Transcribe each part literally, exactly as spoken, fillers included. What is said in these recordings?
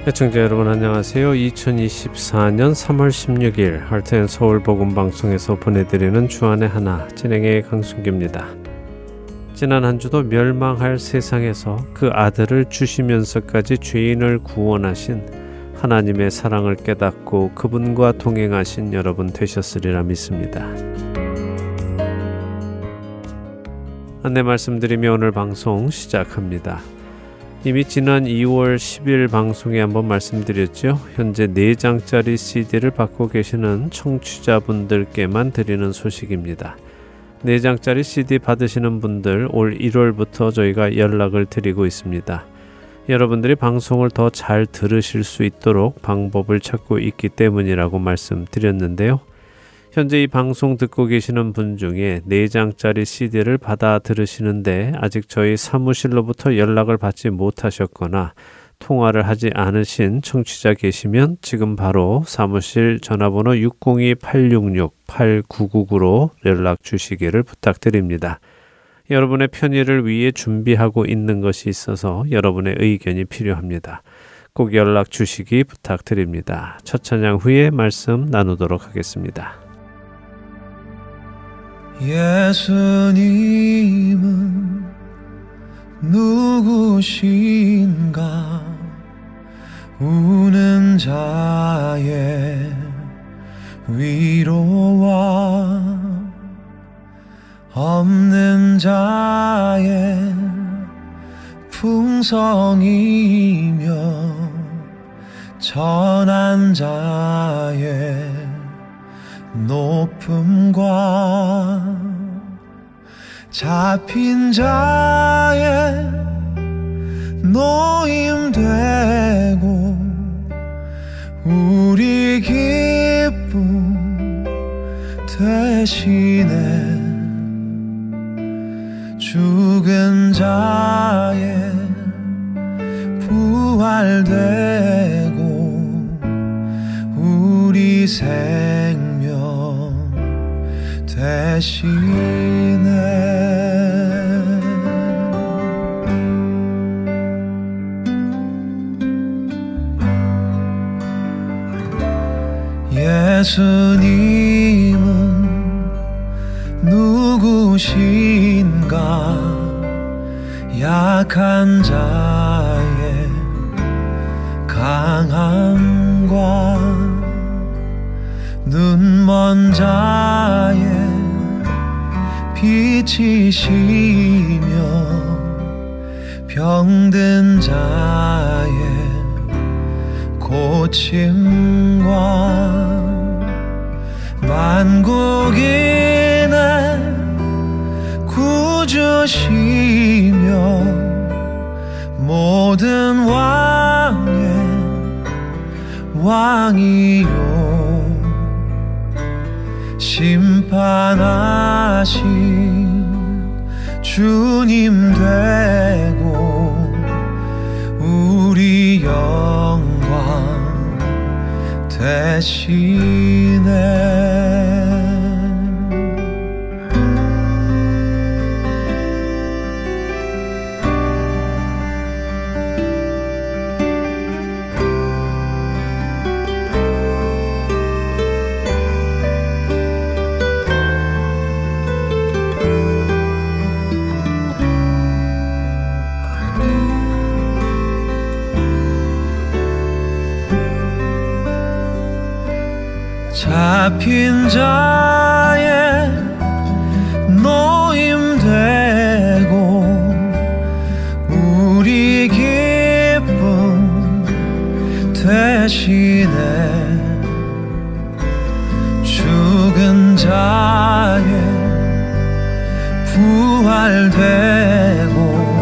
시청자 여러분 안녕하세요. 이천이십사년 삼월 십육일 할텐서울 복음방송에서 보내드리는 주안의 하나 진행의 강순규입니다. 지난 한 주도 멸망할 세상에서 그 아들을 주시면서까지 죄인을 구원하신 하나님의 사랑을 깨닫고 그분과 동행하신 여러분 되셨으리라 믿습니다. 안내 말씀드리며 오늘 방송 시작합니다. 이미 지난 이월 십일 방송에 한번 말씀드렸죠. 현재 네 장짜리 씨디를 받고 계시는 청취자분들께만 드리는 소식입니다. 네 장짜리 씨디 받으시는 분들 올 일월부터 저희가 연락을 드리고 있습니다. 여러분들이 방송을 더 잘 들으실 수 있도록 방법을 찾고 있기 때문이라고 말씀드렸는데요. 현재 이 방송 듣고 계시는 분 중에 네 장짜리 씨디를 받아 들으시는데 아직 저희 사무실로부터 연락을 받지 못하셨거나 통화를 하지 않으신 청취자 계시면 지금 바로 사무실 전화번호 육공이 팔육육 팔구구구로 연락 주시기를 부탁드립니다. 여러분의 편의를 위해 준비하고 있는 것이 있어서 여러분의 의견이 필요합니다. 꼭 연락 주시기 부탁드립니다. 첫 찬양 후에 말씀 나누도록 하겠습니다. 예수님은 누구신가? 우는 자의 위로와 없는 자의 풍성이며 천한 자의 높음과 잡힌 자의 노임되고 우리 기쁨 대신에 죽은 자의 부활되고 우리 생명 대신에 예수님은 누구신가? 약한 자의 강함과 눈먼 자의 빛이시며 병든 자의 고침과 만국인의 구주시며 모든 왕의 왕이요 심판하신 주님 되고 우리 영광 대신에 잡힌 자의 노임되고 우리 기쁨 대신에 죽은 자의 부활되고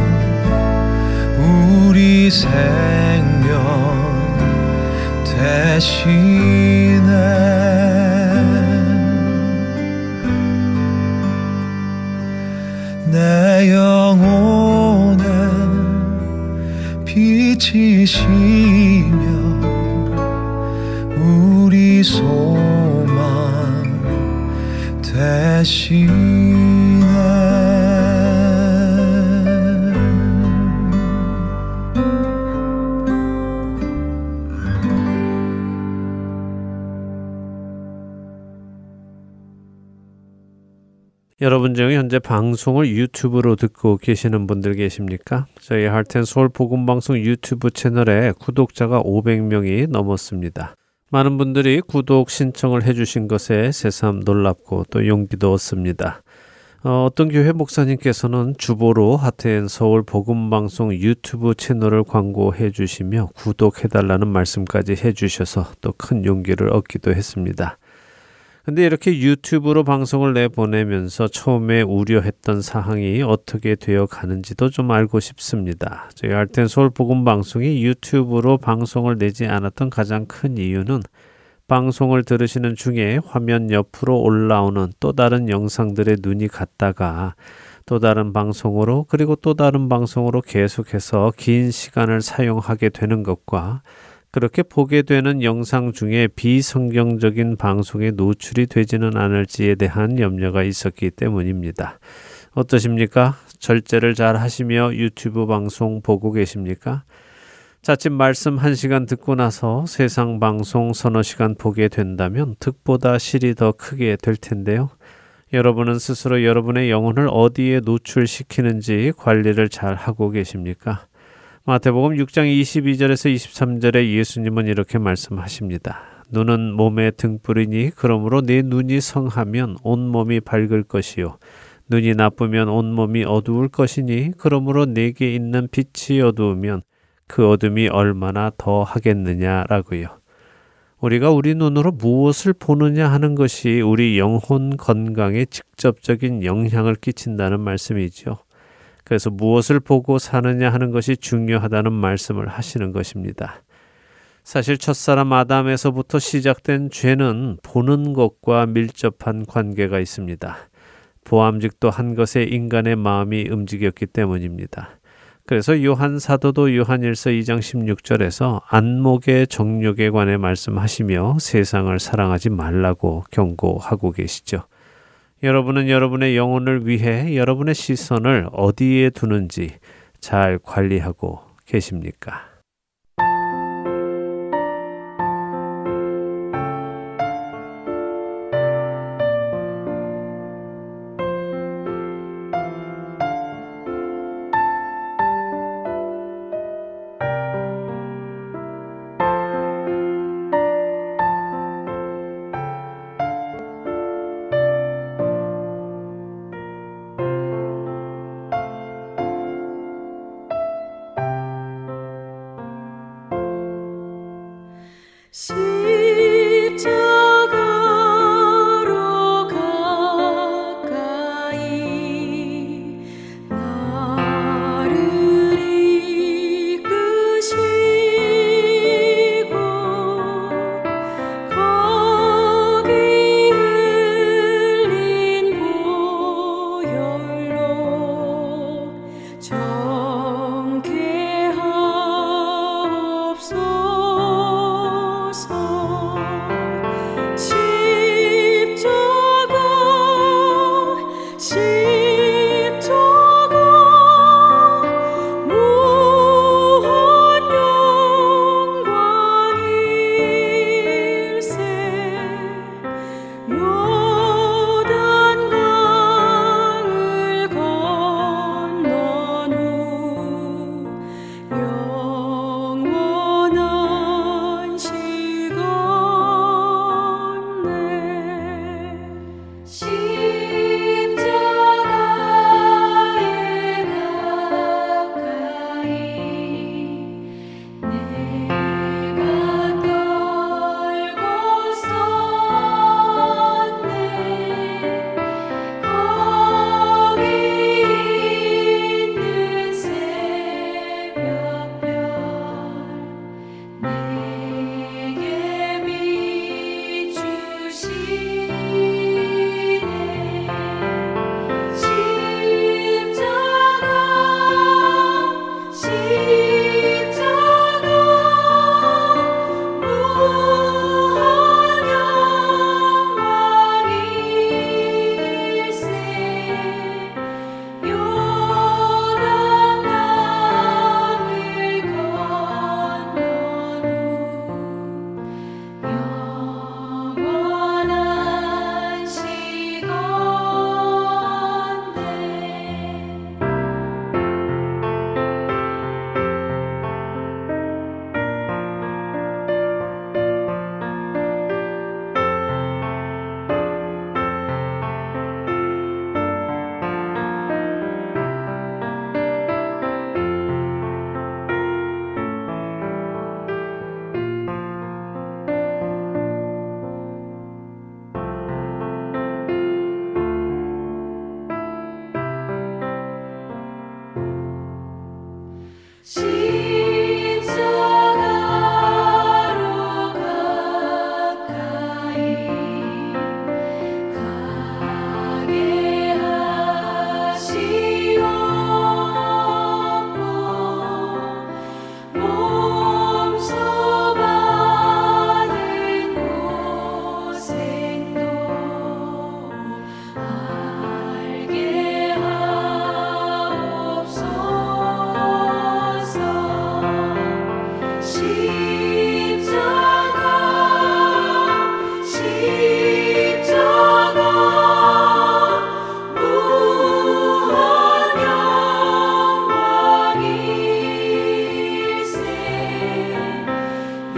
우리 생명 대신에 내 영혼에 빛이시며 우리 소망 대신에 여러분 중에 현재 방송을 유튜브로 듣고 계시는 분들 계십니까? 저희 하트앤소울 복음방송 유튜브 채널에 구독자가 오백 명이 넘었습니다. 많은 분들이 구독 신청을 해주신 것에 새삼 놀랍고 또 용기도 얻습니다. 어, 어떤 교회 목사님께서는 주보로 하트앤서울 복음방송 유튜브 채널을 광고해 주시며 구독해달라는 말씀까지 해주셔서 또 큰 용기를 얻기도 했습니다. 근데 이렇게 유튜브로 방송을 내보내면서 처음에 우려했던 사항이 어떻게 되어 가는지도 좀 알고 싶습니다. 저희 하트앤서울 복음방송이 유튜브로 방송을 내지 않았던 가장 큰 이유는 방송을 들으시는 중에 화면 옆으로 올라오는 또 다른 영상들의 눈이 갔다가 또 다른 방송으로 그리고 또 다른 방송으로 계속해서 긴 시간을 사용하게 되는 것과 그렇게 보게 되는 영상 중에 비성경적인 방송에 노출이 되지는 않을지에 대한 염려가 있었기 때문입니다. 어떠십니까? 절제를 잘 하시며 유튜브 방송 보고 계십니까? 자칫 말씀 한 시간 듣고 나서 세상 방송 서너 시간 보게 된다면 득보다 실이 더 크게 될 텐데요. 여러분은 스스로 여러분의 영혼을 어디에 노출시키는지 관리를 잘 하고 계십니까? 마태복음 육 장 이십이 절에서 이십삼 절에 예수님은 이렇게 말씀하십니다. 눈은 몸의 등불이니 그러므로 내 눈이 성하면 온몸이 밝을 것이요 눈이 나쁘면 온몸이 어두울 것이니 그러므로 내게 있는 빛이 어두우면 그 어둠이 얼마나 더 하겠느냐라고요. 우리가 우리 눈으로 무엇을 보느냐 하는 것이 우리 영혼 건강에 직접적인 영향을 끼친다는 말씀이죠. 그래서 무엇을 보고 사느냐 하는 것이 중요하다는 말씀을 하시는 것입니다. 사실 첫사람 아담에서부터 시작된 죄는 보는 것과 밀접한 관계가 있습니다. 보암직도 한 것에 인간의 마음이 움직였기 때문입니다. 그래서 요한 사도도 요한일서 이 장 십육 절에서 안목의 정욕에 관해 말씀하시며 세상을 사랑하지 말라고 경고하고 계시죠. 여러분은 여러분의 영혼을 위해 여러분의 시선을 어디에 두는지 잘 관리하고 계십니까? 정케하옵소서.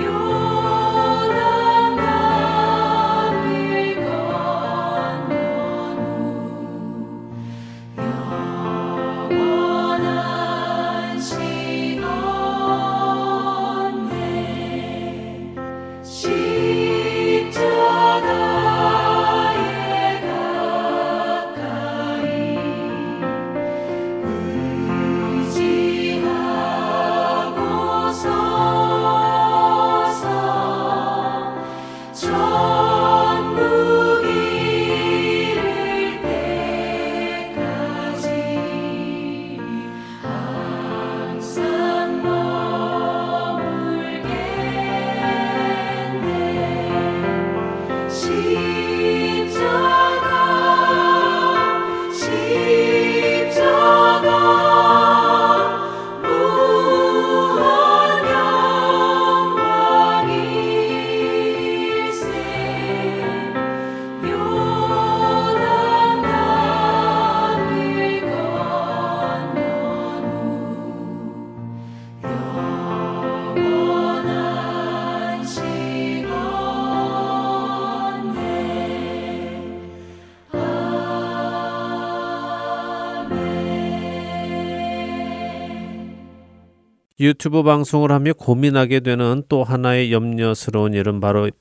유튜브 방송을 하며 고민하게 되는 또 하나의 염려스러운 일은 바로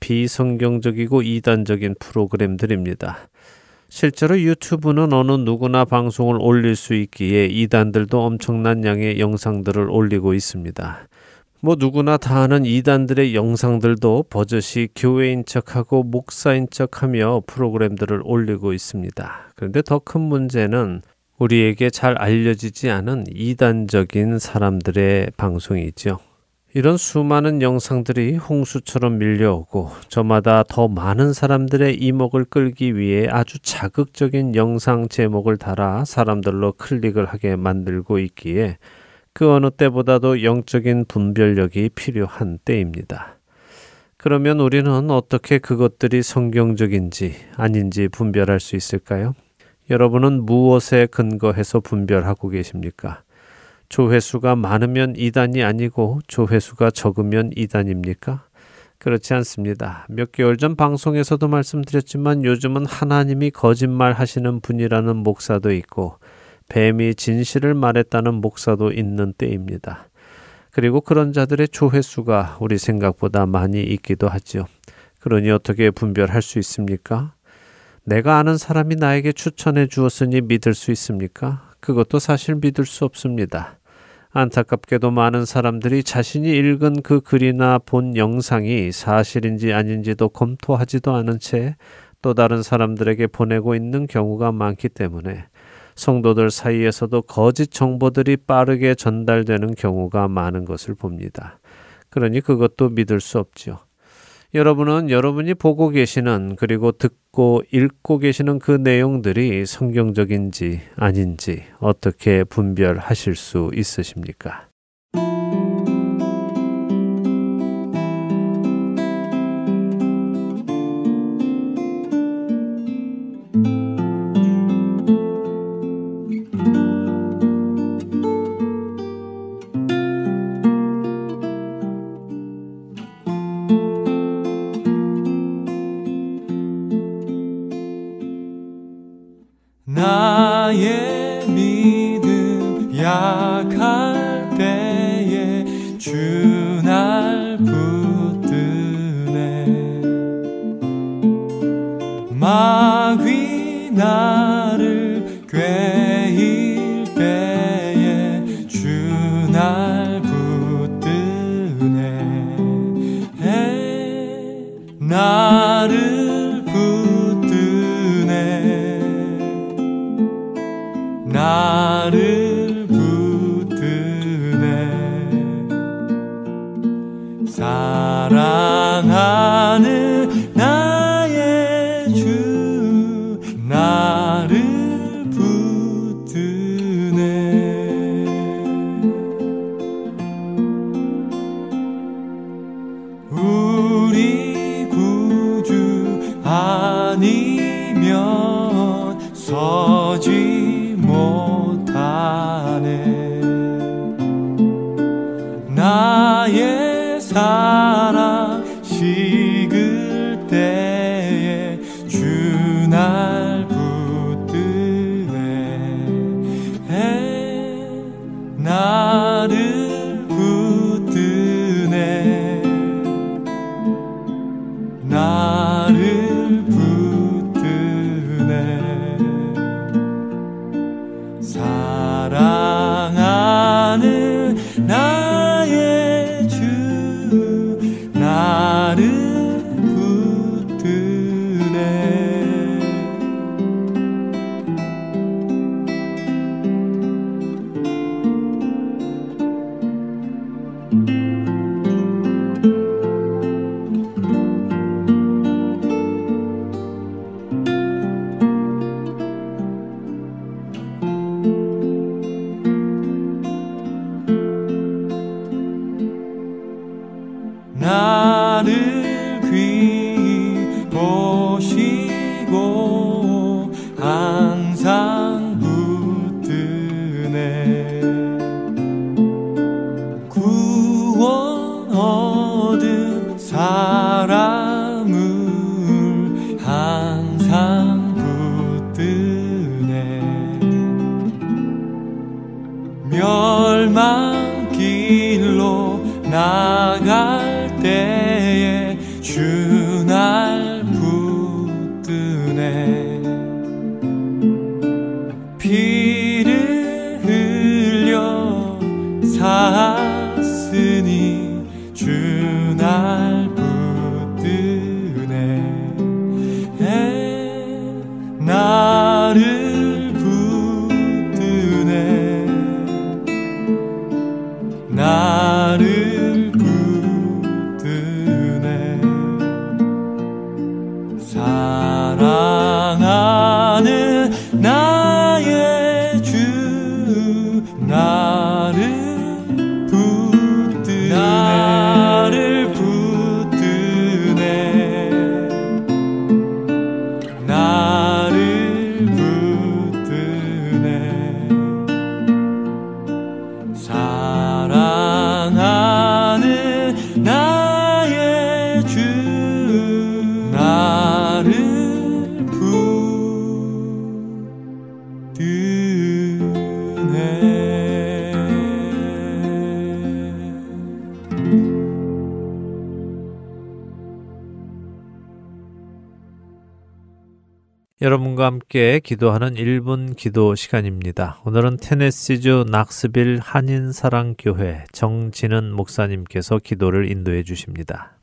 비성경적이고 이단적인 프로그램들입니다. 실제로 유튜브는 어느 누구나 방송을 올릴 수 있기에 이단들도 엄청난 양의 영상들을 올리고 있습니다. 뭐 누구나 다 아는 이단들의 영상들도 버젓이 교회인 척하고 목사인 척하며 프로그램들을 올리고 있습니다. 그런데 더 큰 문제는 우리에게 잘 알려지지 않은 이단적인 사람들의 방송이죠. 이런 수많은 영상들이 홍수처럼 밀려오고 저마다 더 많은 사람들의 이목을 끌기 위해 아주 자극적인 영상 제목을 달아 사람들로 클릭을 하게 만들고 있기에 그 어느 때보다도 영적인 분별력이 필요한 때입니다. 그러면 우리는 어떻게 그것들이 성경적인지 아닌지 분별할 수 있을까요? 여러분은 무엇에 근거해서 분별하고 계십니까? 조회수가 많으면 이단이 아니고 조회수가 적으면 이단입니까? 그렇지 않습니다. 몇 개월 전 방송에서도 말씀드렸지만 요즘은 하나님이 거짓말 하시는 분이라는 목사도 있고 뱀이 진실을 말했다는 목사도 있는 때입니다. 그리고 그런 자들의 조회수가 우리 생각보다 많이 있기도 하죠. 그러니 어떻게 분별할 수 있습니까? 내가 아는 사람이 나에게 추천해 주었으니 믿을 수 있습니까? 그것도 사실 믿을 수 없습니다. 안타깝게도 많은 사람들이 자신이 읽은 그 글이나 본 영상이 사실인지 아닌지도 검토하지도 않은 채 또 다른 사람들에게 보내고 있는 경우가 많기 때문에 성도들 사이에서도 거짓 정보들이 빠르게 전달되는 경우가 많은 것을 봅니다. 그러니 그것도 믿을 수 없죠. 여러분은 여러분이 보고 계시는 그리고 듣고 읽고 계시는 그 내용들이 성경적인지 아닌지 어떻게 분별하실 수 있으십니까? 나의 믿음 약할 때에 주 날 붙드네 마귀 나를 꾀일 때에 주 날 붙드네 나를 붙드네 나를 붙드네 사랑하는 나의 주 나를 붙드네 우리 구주 아니면 서지 못하네 나의 사랑 나를 귀히 보시고 항상 붙드네. 구원 얻은 사람을 항상 붙드네. 멸망길로 나갈 때에 주 날 붙드네. 피를 흘려 샀으니 주 날 붙드네. 에, 나를 붙드네. 나를 붙드네. 사랑하는 나의 주 나를 붙드네. 나를 붙드네. 나를 붙드네. 사랑하는 나의 주 나를 여러분과 함께 기도하는 일 분 기도 시간입니다. 오늘은 테네시주 낙스빌 한인사랑교회 정진은 목사님께서 기도를 인도해 주십니다.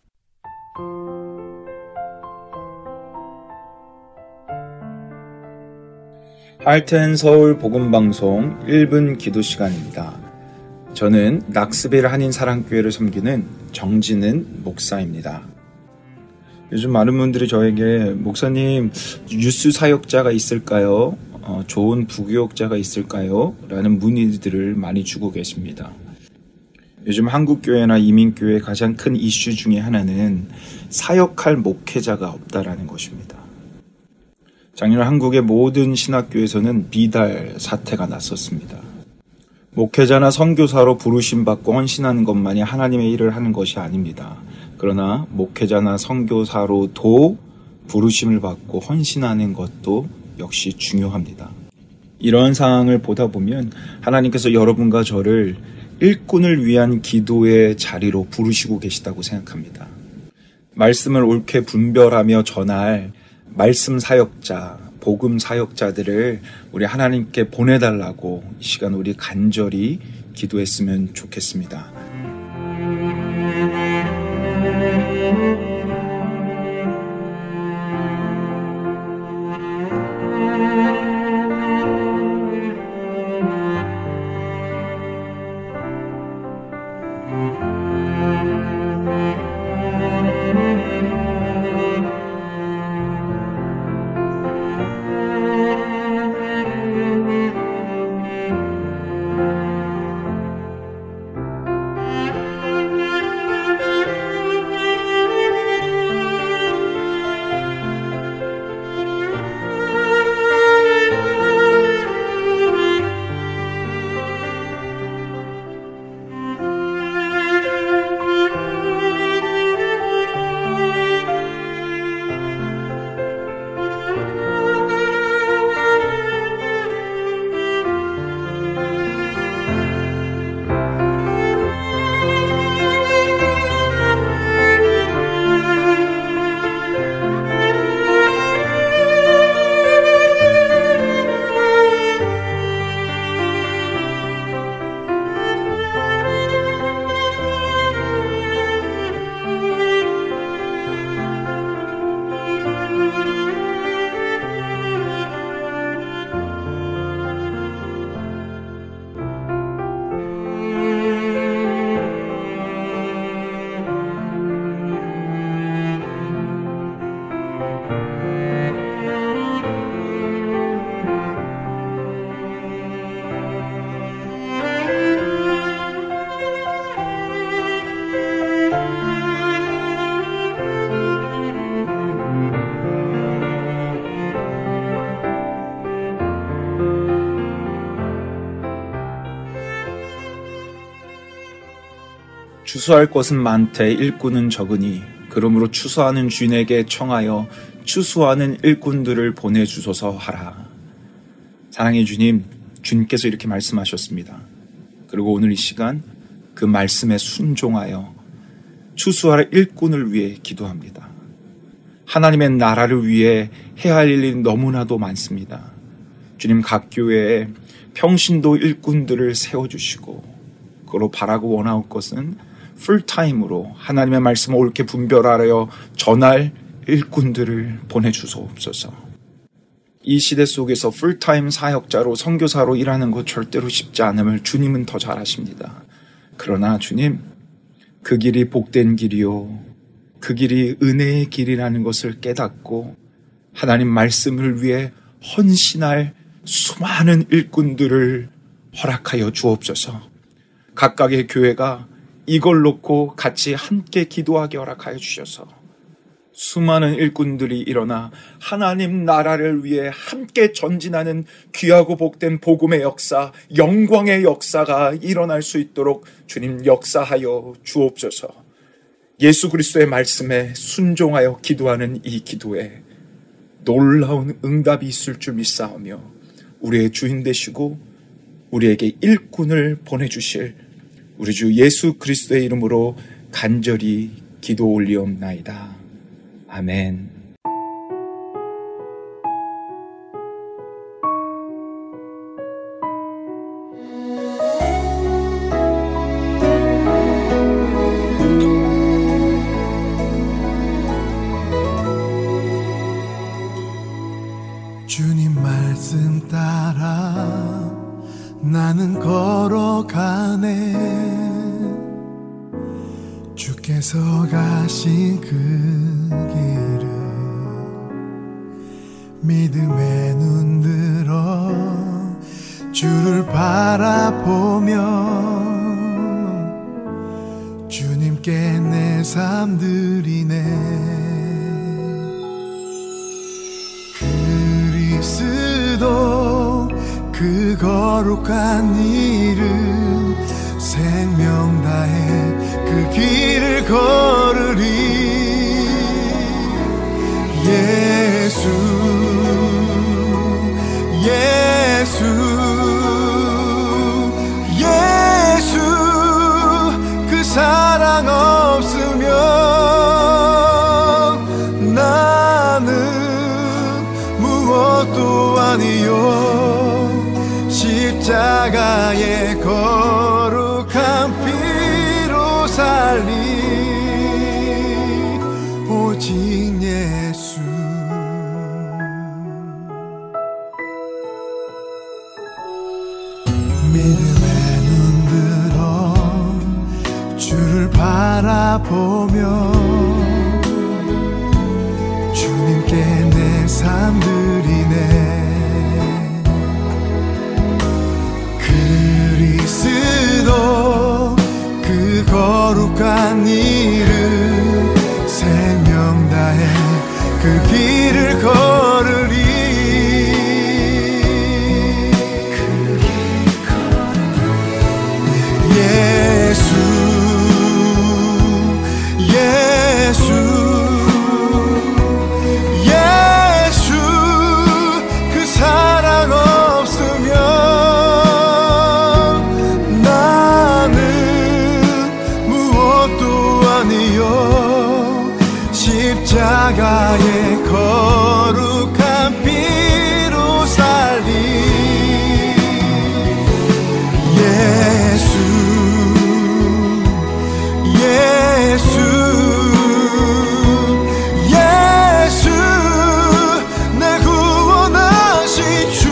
할텐 서울 복음방송 일 분 기도 시간입니다. 저는 낙스빌 한인사랑교회를 섬기는 정진은 목사입니다. 요즘 많은 분들이 저에게 목사님 뉴스 사역자가 있을까요? 어, 좋은 부교역자가 있을까요? 라는 문의들을 많이 주고 계십니다. 요즘 한국교회나 이민교회의 가장 큰 이슈 중에 하나는 사역할 목회자가 없다라는 것입니다. 작년 한국의 모든 신학교에서는 비달 사태가 났었습니다. 목회자나 선교사로 부르심 받고 헌신하는 것만이 하나님의 일을 하는 것이 아닙니다. 그러나 목회자나 선교사로도 부르심을 받고 헌신하는 것도 역시 중요합니다. 이런 상황을 보다 보면 하나님께서 여러분과 저를 일꾼을 위한 기도의 자리로 부르시고 계시다고 생각합니다. 말씀을 옳게 분별하며 전할 말씀 사역자, 복음 사역자들을 우리 하나님께 보내달라고 이 시간 우리 간절히 기도했으면 좋겠습니다. 추수할 것은 많되 일꾼은 적으니 그러므로 추수하는 주인에게 청하여 추수하는 일꾼들을 보내주소서 하라. 사랑의 주님, 주님께서 이렇게 말씀하셨습니다. 그리고 오늘 이 시간 그 말씀에 순종하여 추수할 일꾼을 위해 기도합니다. 하나님의 나라를 위해 해야 할 일이 너무나도 많습니다. 주님, 각 교회에 평신도 일꾼들을 세워주시고 그로 바라고 원할 것은 풀타임으로 하나님의 말씀을 옳게 분별하여 전할 일꾼들을 보내주소옵소서. 이 시대 속에서 풀타임 사역자로 선교사로 일하는 것 절대로 쉽지 않음을 주님은 더 잘 아십니다. 그러나 주님, 그 길이 복된 길이요 그 길이 은혜의 길이라는 것을 깨닫고 하나님 말씀을 위해 헌신할 수많은 일꾼들을 허락하여 주옵소서. 각각의 교회가 이걸 놓고 같이 함께 기도하게 허락하여 주셔서 수많은 일꾼들이 일어나 하나님 나라를 위해 함께 전진하는 귀하고 복된 복음의 역사, 영광의 역사가 일어날 수 있도록 주님 역사하여 주옵소서. 예수 그리스도의 말씀에 순종하여 기도하는 이 기도에 놀라운 응답이 있을 줄 믿사오며 우리의 주인 되시고 우리에게 일꾼을 보내주실 우리 주 예수 그리스도의 이름으로 간절히 기도 올리옵나이다. 아멘. 주님 말씀 따라 나는 걸어가네. 주께서 가신 그 길을 믿음에 눈들어 주를 바라보며 주님께 내 삶 드리네. 그리스도 그 거룩한 이름 생명 다해 그 길을 걸으리. 예수 예수 예수 그 사랑 없으면 나는 무엇도 아니요. 십자가에 거룩한 피로 살리 오직 예수. 믿음에 눈들어 주를 바라보며 주님께 내 삶 드리네. 그리스도 그 거룩한 이름 생명 다해 그 길을 걸으리. 예수 예수 예수 그 사랑 없으면 나는 무엇도 아니요. 십자가에 거룩한 피로 살리 예수 예수 예수 내 구원하신 주.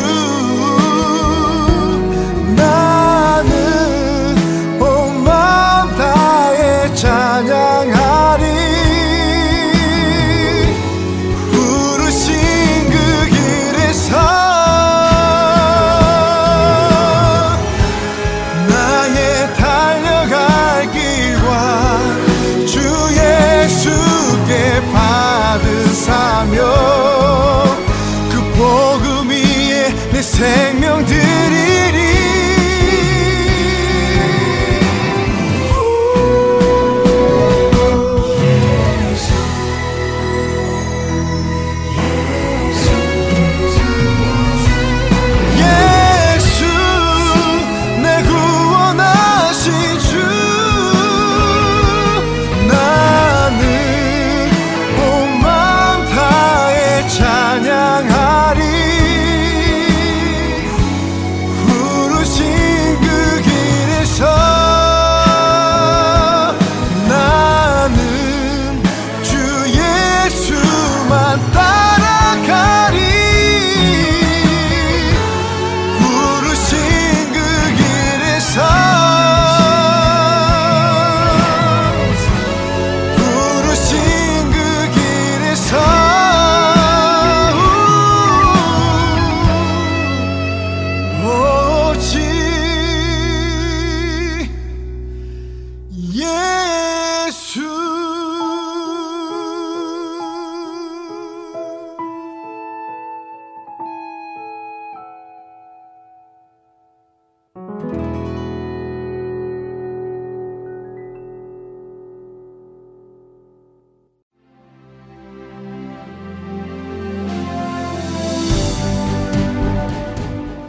나는 온 마음 다해 찬양하리. 부르신 그 길에서 나의 달려갈 길과 주 예수께 받은 사명 그 복음 위에 내 생명 드리리. 우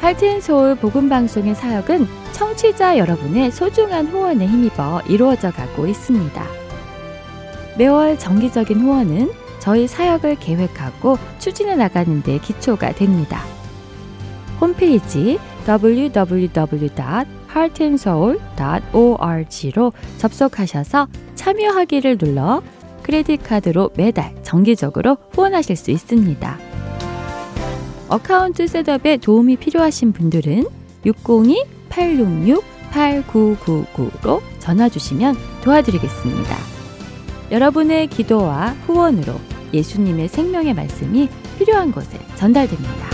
하트앤서울 복음방송의 사역은 청취자 여러분의 소중한 후원에 힘입어 이루어져 가고 있습니다. 매월 정기적인 후원은 저희 사역을 계획하고 추진해 나가는 데 기초가 됩니다. 홈페이지 더블유 더블유 더블유 닷 하트앤서울 닷 오알지로 접속하셔서 참여하기를 눌러 크레딧 카드로 매달 정기적으로 후원하실 수 있습니다. 어카운트 셋업에 도움이 필요하신 분들은 육공이 팔육육 팔구구구로 전화 주시면 도와드리겠습니다. 여러분의 기도와 후원으로 예수님의 생명의 말씀이 필요한 곳에 전달됩니다.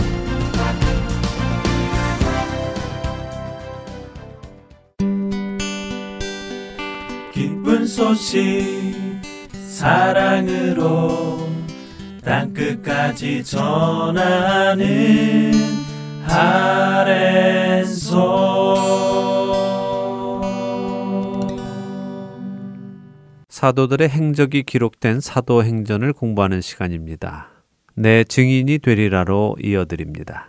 기쁜 소식 사랑으로 땅끝까지 전하는 아랜소. 사도들의 행적이 기록된 사도행전을 공부하는 시간입니다. 내 증인이 되리라로 이어드립니다.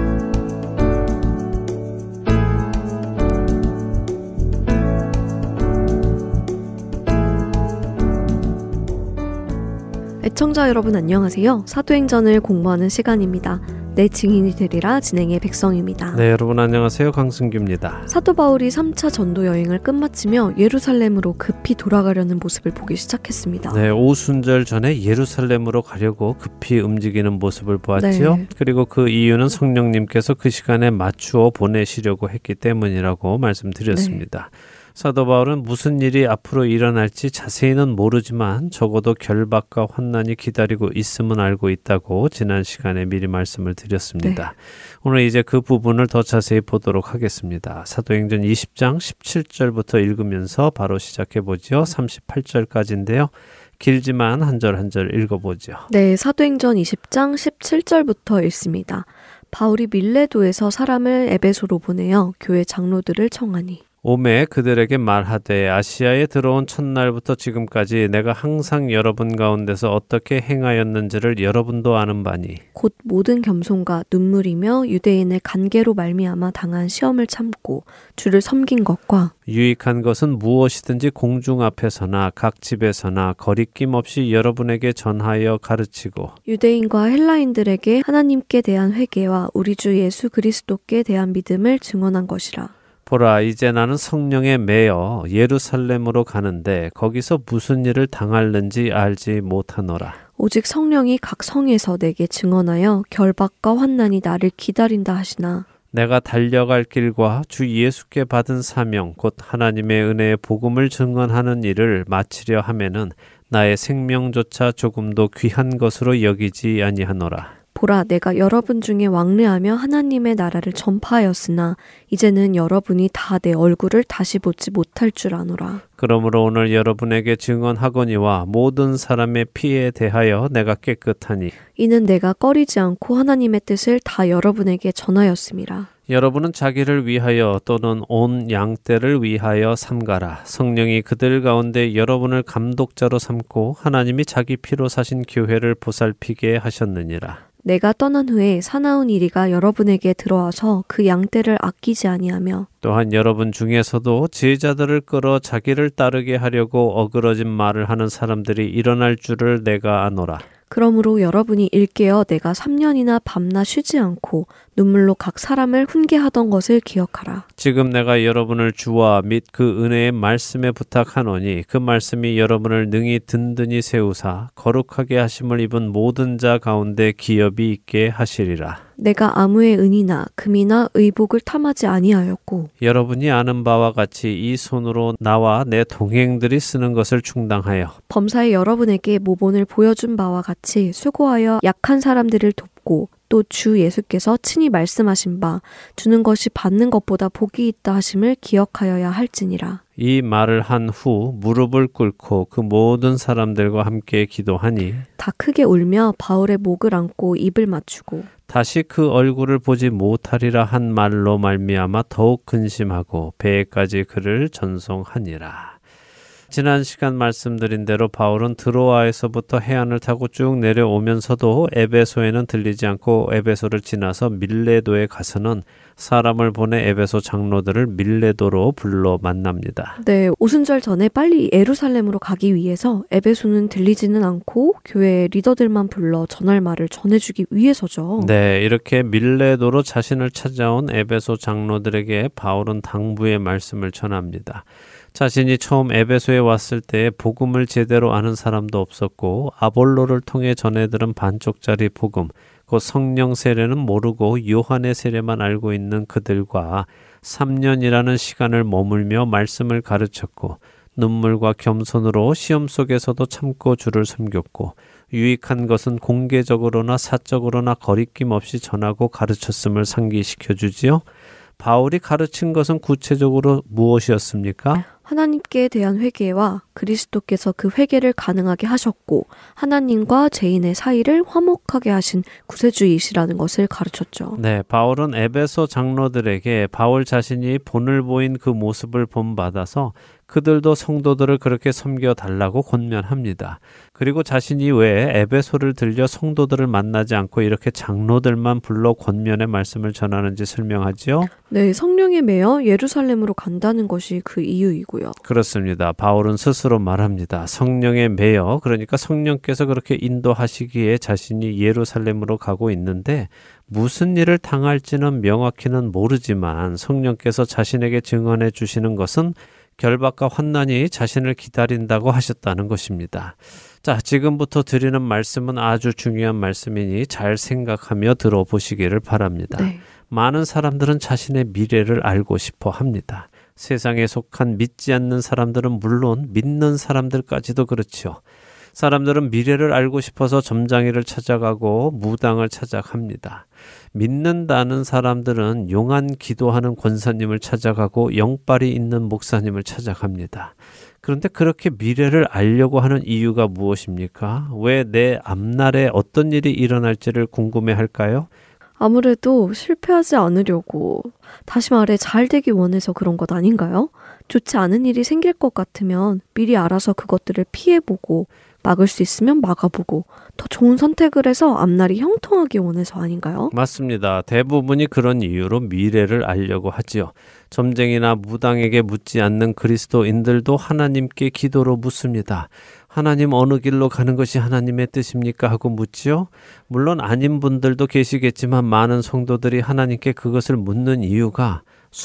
애청자 여러분 안녕하세요. 사도행전을 공부하는 시간입니다. 내 증인이 되리라 진행의 백성입니다. 네, 여러분 안녕하세요. 강승규입니다. 사도 바울이 삼 차 전도 여행을 끝마치며 예루살렘으로 급히 돌아가려는 모습을 보기 시작했습니다. 네, 오순절 전에 예루살렘으로 가려고 급히 움직이는 모습을 보았죠. 네. 그리고 그 이유는 성령님께서 그 시간에 맞추어 보내시려고 했기 때문이라고 말씀드렸습니다. 네. 사도 바울은 무슨 일이 앞으로 일어날지 자세히는 모르지만 적어도 결박과 환난이 기다리고 있음은 알고 있다고 지난 시간에 미리 말씀을 드렸습니다. 네. 오늘 이제 그 부분을 더 자세히 보도록 하겠습니다. 사도행전 이십 장 십칠 절부터 읽으면서 바로 시작해보죠. 삼십팔 절까지인데요. 길지만 한 절 한 절 읽어보죠. 네, 사도행전 이십 장 십칠 절부터 읽습니다. 바울이 밀레도에서 사람을 에베소로 보내어 교회 장로들을 청하니 오매 그들에게 말하되 아시아에 들어온 첫날부터 지금까지 내가 항상 여러분 가운데서 어떻게 행하였는지를 여러분도 아는 바니 곧 모든 겸손과 눈물이며 유대인의 간계로 말미암아 당한 시험을 참고 주를 섬긴 것과 유익한 것은 무엇이든지 공중 앞에서나 각 집에서나 거리낌 없이 여러분에게 전하여 가르치고 유대인과 헬라인들에게 하나님께 대한 회개와 우리 주 예수 그리스도께 대한 믿음을 증언한 것이라. 보라, 이제 나는 성령에 매여 예루살렘으로 가는데 거기서 무슨 일을 당할는지 알지 못하노라. 오직 성령이 각 성에서 내게 증언하여 결박과 환난이 나를 기다린다 하시나 내가 달려갈 길과 주 예수께 받은 사명 곧 하나님의 은혜의 복음을 증언하는 일을 마치려 하면은 나의 생명조차 조금도 귀한 것으로 여기지 아니하노라. 보라, 내가 여러분 중에 왕래하며 하나님의 나라를 전파하였으나 이제는 여러분이 다 내 얼굴을 다시 보지 못할 줄 아노라. 그러므로 오늘 여러분에게 증언하거니와 모든 사람의 피에 대하여 내가 깨끗하니 이는 내가 꺼리지 않고 하나님의 뜻을 다 여러분에게 전하였음이라. 여러분은 자기를 위하여 또는 온 양떼를 위하여 삼가라. 성령이 그들 가운데 여러분을 감독자로 삼고 하나님이 자기 피로 사신 교회를 보살피게 하셨느니라. 내가 떠난 후에 사나운 이리가 여러분에게 들어와서 그 양떼를 아끼지 아니하며 또한 여러분 중에서도 제자들을 끌어 자기를 따르게 하려고 어그러진 말을 하는 사람들이 일어날 줄을 내가 아노라. 그러므로 여러분이 일깨어 내가 삼 년이나 밤낮 쉬지 않고 눈물로 각 사람을 훈계하던 것을 기억하라. 지금 내가 여러분을 주와 및 그 은혜의 말씀에 부탁하노니 그 말씀이 여러분을 능히 든든히 세우사 거룩하게 하심을 입은 모든 자 가운데 기업이 있게 하시리라. 내가 아무의 은이나 금이나 의복을 탐하지 아니하였고 여러분이 아는 바와 같이 이 손으로 나와 내 동행들이 쓰는 것을 충당하여 범사에 여러분에게 모본을 보여준 바와 같이 수고하여 약한 사람들을 돕고 또 주 예수께서 친히 말씀하신 바 주는 것이 받는 것보다 복이 있다 하심을 기억하여야 할지니라. 이 말을 한 후 무릎을 꿇고 그 모든 사람들과 함께 기도하니 다 크게 울며 바울의 목을 안고 입을 맞추고 다시 그 얼굴을 보지 못하리라 한 말로 말미암아 더욱 근심하고 배에까지 그를 전송하니라. 지난 시간 말씀드린 대로 바울은 드로아에서부터 해안을 타고 쭉 내려오면서도 에베소에는 들리지 않고 에베소를 지나서 밀레도에 가서는 사람을 보내 에베소 장로들을 밀레도로 불러 만납니다. 네, 오순절 전에 빨리 예루살렘으로 가기 위해서 에베소는 들리지는 않고 교회 리더들만 불러 전할 말을 전해주기 위해서죠. 네, 이렇게 밀레도로 자신을 찾아온 에베소 장로들에게 바울은 당부의 말씀을 전합니다. 자신이 처음 에베소에 왔을 때 복음을 제대로 아는 사람도 없었고 아볼로를 통해 전해들은 반쪽짜리 복음, 곧 성령 세례는 모르고 요한의 세례만 알고 있는 그들과 삼 년이라는 시간을 머물며 말씀을 가르쳤고 눈물과 겸손으로 시험 속에서도 참고 주를 섬겼고 유익한 것은 공개적으로나 사적으로나 거리낌 없이 전하고 가르쳤음을 상기시켜 주지요. 바울이 가르친 것은 구체적으로 무엇이었습니까? 하나님께 대한 회개와 그리스도께서 그 회개를 가능하게 하셨고 하나님과 죄인의 사이를 화목하게 하신 구세주이시라는 것을 가르쳤죠. 네, 바울은 에베소 장로들에게 바울 자신이 본을 보인 그 모습을 본받아서 그들도 성도들을 그렇게 섬겨달라고 권면합니다. 그리고 자신이 왜 에베소를 들려 성도들을 만나지 않고 이렇게 장로들만 불러 권면의 말씀을 전하는지 설명하지요? 네, 성령에 매여 예루살렘으로 간다는 것이 그 이유이고요. 그렇습니다. 바울은 스스로 말합니다. 성령에 매여, 그러니까 성령께서 그렇게 인도하시기에 자신이 예루살렘으로 가고 있는데 무슨 일을 당할지는 명확히는 모르지만 성령께서 자신에게 증언해 주시는 것은 결박과 환난이 자신을 기다린다고 하셨다는 것입니다. 자, 지금부터 드리는 말씀은 아주 중요한 말씀이니 잘 생각하며 들어보시기를 바랍니다. 네. 많은 사람들은 자신의 미래를 알고 싶어 합니다. 세상에 속한 믿지 않는 사람들은 물론 믿는 사람들까지도 그렇죠. 사람들은 미래를 알고 싶어서 점장이를 찾아가고 무당을 찾아갑니다. 믿는다는 사람들은 용한 기도하는 권사님을 찾아가고 영빨이 있는 목사님을 찾아갑니다. 그런데 그렇게 미래를 알려고 하는 이유가 무엇입니까? 왜 내 앞날에 어떤 일이 일어날지를 궁금해할까요? 아무래도 실패하지 않으려고, 다시 말해 잘 되기 원해서 그런 것 아닌가요? 좋지 않은 일이 생길 것 같으면 미리 알아서 그것들을 피해보고 막을 수 있으면 막아보고 더 좋은 선택을 해서 앞날이 형통하기 원해서 아닌가요? 맞습니다. 대부분이 그런 이유로 미래를 알려고 하지요. 점쟁이나 무당에게 묻지 않는 그리스도인들도 하나님께 기도로 묻습니다. 하나님 어느 길로 가는 것이 하나님의 뜻입니까? 하고 묻지요. 물론 아닌 분들도 계시겠지만 많은 성도들이 하나님께 그것을 묻는 이유가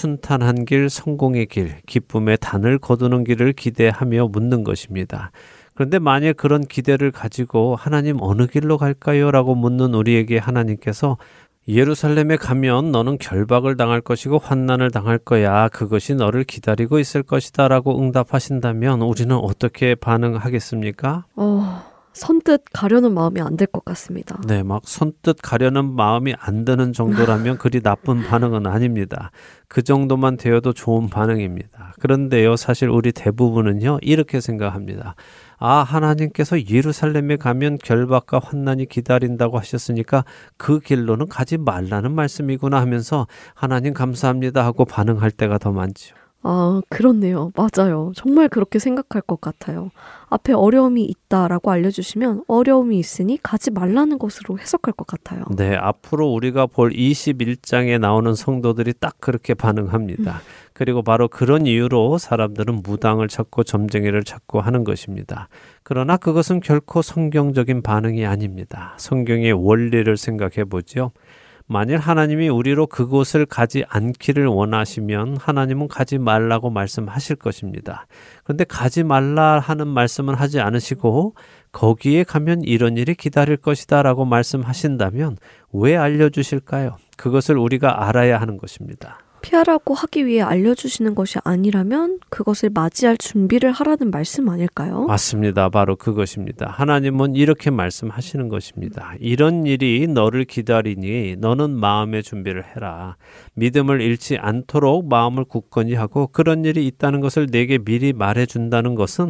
순탄한 길, 성공의 길, 기쁨의 단을 거두는 길을 기대하며 묻는 것입니다. 그런데 만약 그런 기대를 가지고 하나님 어느 길로 갈까요? 라고 묻는 우리에게 하나님께서 예루살렘에 가면 너는 결박을 당할 것이고 환난을 당할 거야. 그것이 너를 기다리고 있을 것이다 라고 응답하신다면 우리는 어떻게 반응하겠습니까? 어, 선뜻 가려는 마음이 안 들 것 같습니다. 네, 막 선뜻 가려는 마음이 안 드는 정도라면 그리 나쁜 반응은 아닙니다. 그 정도만 되어도 좋은 반응입니다. 그런데요, 사실 우리 대부분은요, 이렇게 생각합니다. 아, 하나님께서 예루살렘에 가면 결박과 환난이 기다린다고 하셨으니까 그 길로는 가지 말라는 말씀이구나 하면서 하나님 감사합니다 하고 반응할 때가 더 많죠. 아, 그렇네요. 맞아요. 정말 그렇게 생각할 것 같아요. 앞에 어려움이 있다라고 알려주시면 어려움이 있으니 가지 말라는 것으로 해석할 것 같아요. 네, 앞으로 우리가 볼 이십일 장에 나오는 성도들이 딱 그렇게 반응합니다. 음. 그리고 바로 그런 이유로 사람들은 무당을 찾고 점쟁이를 찾고 하는 것입니다. 그러나 그것은 결코 성경적인 반응이 아닙니다. 성경의 원리를 생각해 보죠. 만일 하나님이 우리로 그곳을 가지 않기를 원하시면 하나님은 가지 말라고 말씀하실 것입니다. 그런데 가지 말라 하는 말씀은 하지 않으시고 거기에 가면 이런 일이 기다릴 것이다 라고 말씀하신다면 왜 알려주실까요? 그것을 우리가 알아야 하는 것입니다. 피하라고 하기 위해 알려주시는 것이 아니라면 그것을 맞이할 준비를 하라는 말씀 아닐까요? 맞습니다. 바로 그것입니다. 하나님은 이렇게 말씀하시는 것입니다. 이런 일이 너를 기다리니 너는 마음의 준비를 해라. 믿음을 잃지 않도록 마음을 굳건히 하고 그런 일이 있다는 것을 내게 미리 말해준다는 것은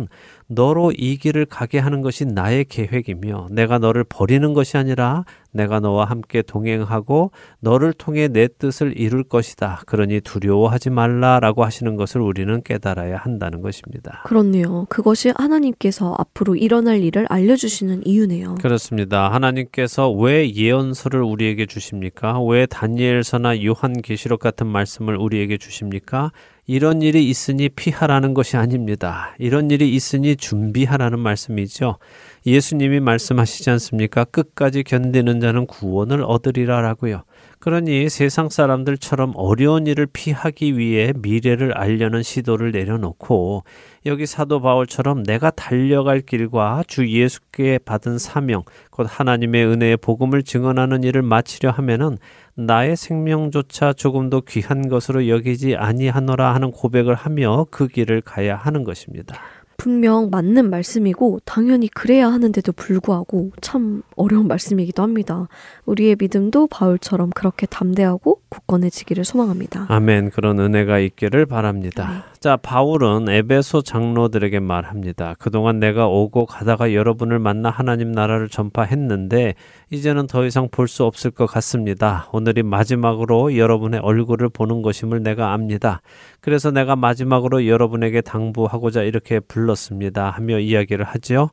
너로 이 길을 가게 하는 것이 나의 계획이며 내가 너를 버리는 것이 아니라 내가 너와 함께 동행하고 너를 통해 내 뜻을 이룰 것이다. 그러니 두려워하지 말라라고 하시는 것을 우리는 깨달아야 한다는 것입니다. 그렇네요. 그것이 하나님께서 앞으로 일어날 일을 알려주시는 이유네요. 그렇습니다. 하나님께서 왜 예언서를 우리에게 주십니까? 왜 다니엘서나 요한계시록 같은 말씀을 우리에게 주십니까? 이런 일이 있으니 피하라는 것이 아닙니다. 이런 일이 있으니 준비하라는 말씀이죠. 예수님이 말씀하시지 않습니까? 끝까지 견디는 자는 구원을 얻으리라라고요. 그러니 세상 사람들처럼 어려운 일을 피하기 위해 미래를 알려는 시도를 내려놓고 여기 사도 바울처럼 내가 달려갈 길과 주 예수께 받은 사명, 곧 하나님의 은혜의 복음을 증언하는 일을 마치려 하면은 나의 생명조차 조금도 귀한 것으로 여기지 아니하노라 하는 고백을 하며 그 길을 가야 하는 것입니다. 분명 맞는 말씀이고 당연히 그래야 하는데도 불구하고 참 어려운 말씀이기도 합니다. 우리의 믿음도 바울처럼 그렇게 담대하고 굳건해지기를 소망합니다. 아멘. 그런 은혜가 있기를 바랍니다. 네. 자, 바울은 에베소 장로들에게 말합니다. 그동안 내가 오고 가다가 여러분을 만나 하나님 나라를 전파했는데 이제는 더 이상 볼 수 없을 것 같습니다. 오늘이 마지막으로 여러분의 얼굴을 보는 것임을 내가 압니다. 그래서 내가 마지막으로 여러분에게 당부하고자 이렇게 불렀습니다. 하며 이야기를 하지요.